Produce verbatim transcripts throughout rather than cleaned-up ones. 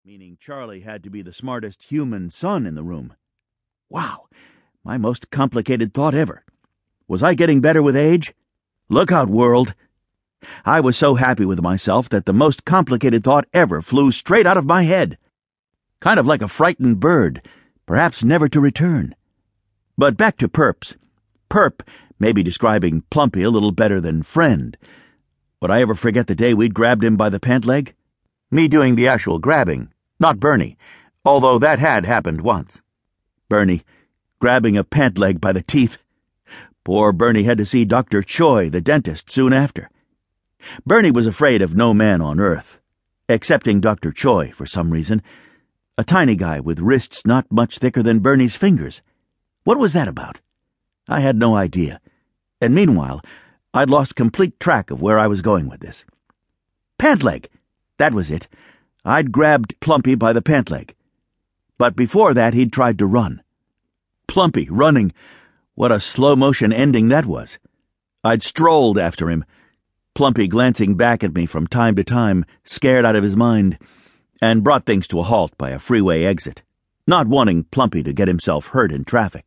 meaning Charlie had to be the smartest human son in the room. Wow, my most complicated thought ever. Was I getting better with age? Look out, world. I was so happy with myself that the most complicated thought ever flew straight out of my head. Kind of like a frightened bird, perhaps never to return. But back to Perps. Perp may be describing Plumpy a little better than friend. Would I ever forget the day we'd grabbed him by the pant leg? Me doing the actual grabbing, not Bernie, although that had happened once. Bernie, grabbing a pant leg by the teeth. Poor Bernie had to see Doctor Choi, the dentist, soon after. Bernie was afraid of no man on earth, excepting Doctor Choi for some reason, a tiny guy with wrists not much thicker than Bernie's fingers. What was that about? I had no idea, and meanwhile, I'd lost complete track of where I was going with this. Pant leg! That was it. I'd grabbed Plumpy by the pant leg. But before that, he'd tried to run. Plumpy running! What a slow-motion ending that was. I'd strolled after him, Plumpy glancing back at me from time to time, scared out of his mind, and brought things to a halt by a freeway exit, not wanting Plumpy to get himself hurt in traffic.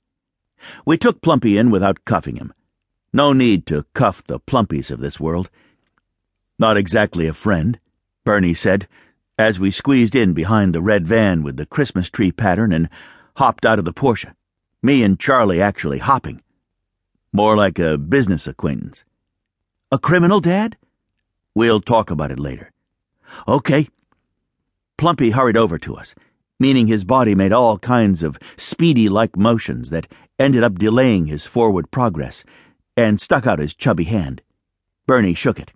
We took Plumpy in without cuffing him. No need to cuff the Plumpies of this world. Not exactly a friend, Bernie said, as we squeezed in behind the red van with the Christmas tree pattern and hopped out of the Porsche, me and Charlie actually hopping. More like a business acquaintance. A criminal, Dad? We'll talk about it later. Okay. Plumpy hurried over to us, meaning his body made all kinds of speedy-like motions that ended up delaying his forward progress, and stuck out his chubby hand. Bernie shook it.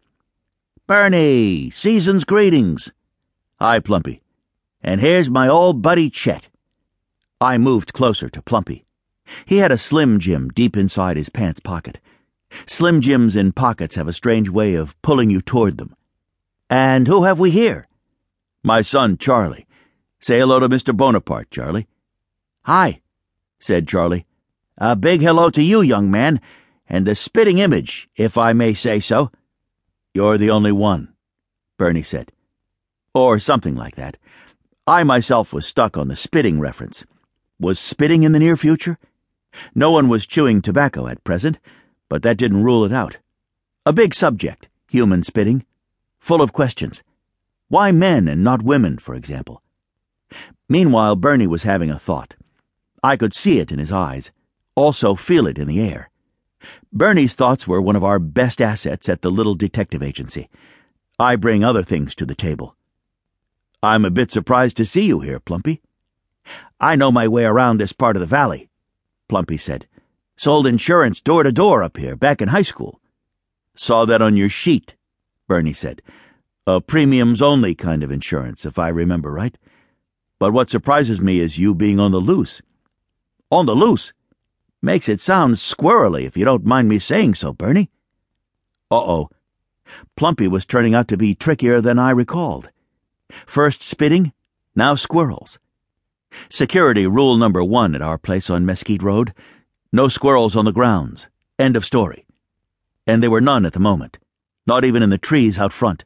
Bernie, season's greetings. Hi, Plumpy. And here's my old buddy Chet. I moved closer to Plumpy. He had a Slim Jim deep inside his pants pocket. Slim Jims in pockets have a strange way of pulling you toward them. And who have we here? My son, Charlie. Say hello to Mister Bonaparte, Charlie. Hi, said Charlie. A big hello to you, young man, and the spitting image, if I may say so. You're the only one, Bernie said. Or something like that. I myself was stuck on the spitting reference. Was spitting in the near future? No one was chewing tobacco at present, but that didn't rule it out. A big subject, human spitting. Full of questions. Why men and not women, for example? Meanwhile, Bernie was having a thought. I could see it in his eyes, also feel it in the air. Bernie's thoughts were one of our best assets at the little detective agency. I bring other things to the table. I'm a bit surprised to see you here, Plumpy. I know my way around this part of the valley, Plumpy said. Sold insurance door to door up here back in high school. Saw that on your sheet, Bernie said. A premiums-only kind of insurance, if I remember right. But what surprises me is you being on the loose. On the loose? Makes it sound squirrely, if you don't mind me saying so, Bernie. Uh-oh. Plumpy was turning out to be trickier than I recalled. First spitting, now squirrels. Security rule number one at our place on Mesquite Road. No squirrels on the grounds. End of story. And there were none at the moment, not even in the trees out front.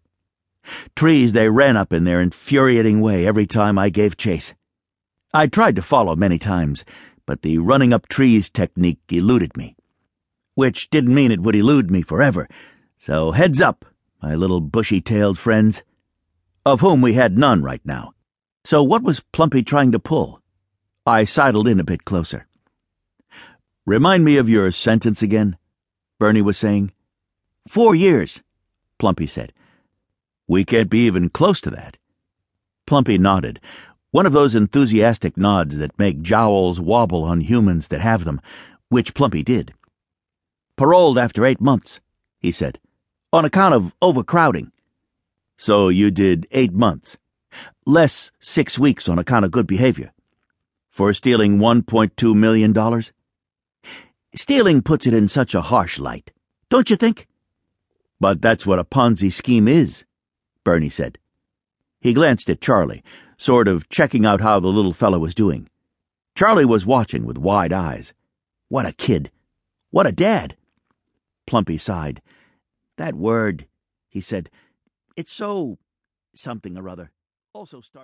Trees they ran up in their infuriating way every time I gave chase. I tried to follow many times, but the running up trees technique eluded me. Which didn't mean it would elude me forever, so heads up, my little bushy-tailed friends. Of whom we had none right now. So what was Plumpy trying to pull? I sidled in a bit closer. Remind me of your sentence again, Bernie was saying. Four years, Plumpy said. We can't be even close to that. Plumpy nodded, one of those enthusiastic nods that make jowls wobble on humans that have them, which Plumpy did. Paroled after eight months, he said, on account of overcrowding. So you did eight months. Less six weeks on account of good behavior. For stealing one point two million dollars? Stealing puts it in such a harsh light, don't you think? But that's what a Ponzi scheme is, Bernie said. He glanced at Charlie, sort of checking out how the little fellow was doing. Charlie was watching with wide eyes. What a kid. What a dad. Plumpy sighed. That word, he said. It's so something or other. Also start